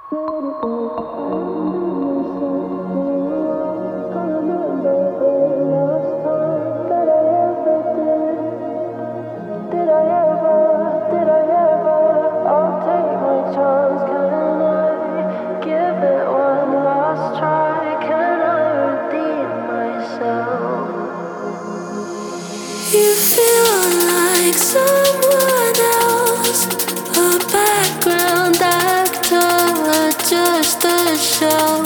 You feel like someone else, a background actor, just a show.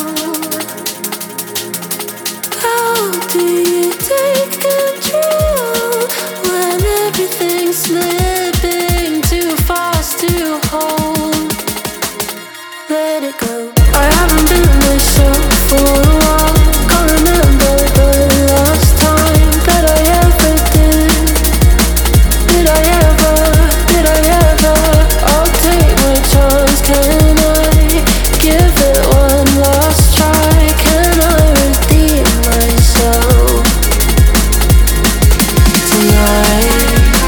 How do you take control when everything's slipping too fast to hold? Let it go. I haven't been myself for a while. Can't remember the last time that I ever did. Did I ever? I'll take my chance. Can I give it one last try? Can I redeem myself tonight?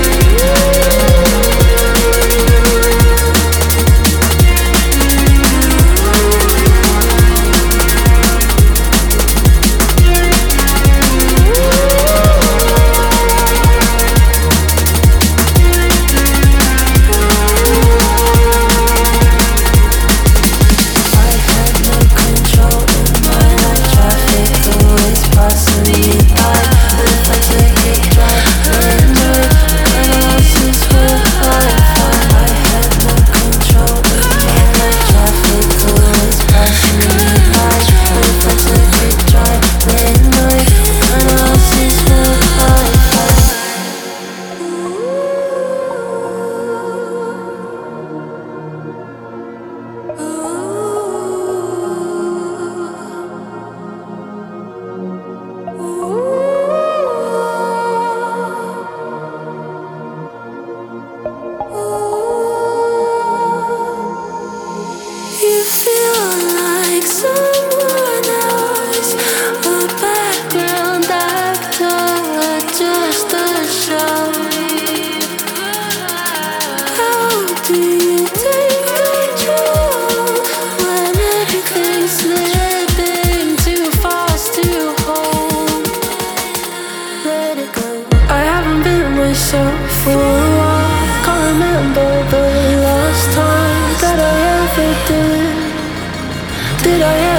You feel like someone else, a background actor, just a show. How do you take control when everything's slipping too fast to hold? Let it go. I haven't been myself for a while. Can't remember the last time that I ever did. Did I